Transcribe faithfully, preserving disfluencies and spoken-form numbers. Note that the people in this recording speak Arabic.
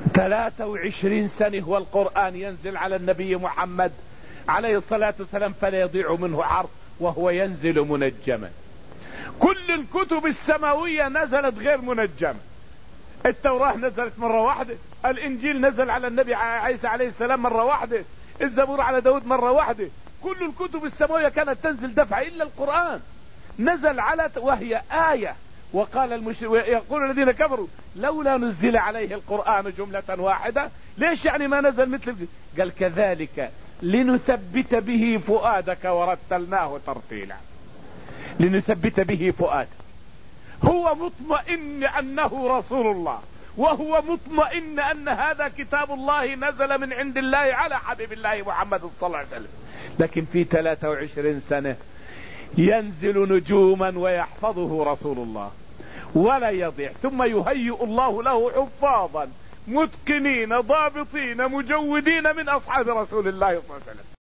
ثلاثة وعشرين سنة والقرآن ينزل على النبي محمد عليه الصلاة والسلام فلا يضيع منه حرف وهو ينزل منجما. كل الكتب السماوية نزلت غير منجمة. التوراة نزلت مرة واحدة، الإنجيل نزل على النبي عيسى عليه السلام مرة واحدة، الزبور على داود مرة واحدة. كل الكتب السماوية كانت تنزل دفعة إلا القرآن نزل على وهي آية. وقال المش... يقول الذين كفروا لولا نزل عليه القرآن جملة واحدة. ليش يعني ما نزل مثل؟ قال كذلك لنثبت به فؤادك ورتلناه ترتيلا. لنثبت به فؤادك. هو مطمئن أنه رسول الله، وهو مطمئن أن هذا كتاب الله نزل من عند الله على حبيب الله محمد صلى الله عليه وسلم. لكن في ثلاثة وعشرين سنة ينزل نجوما ويحفظه رسول الله ولا يضيع، ثم يهيئ الله له حفاظا متقنين ضابطين مجودين من أصحاب رسول الله صلى الله عليه وسلم.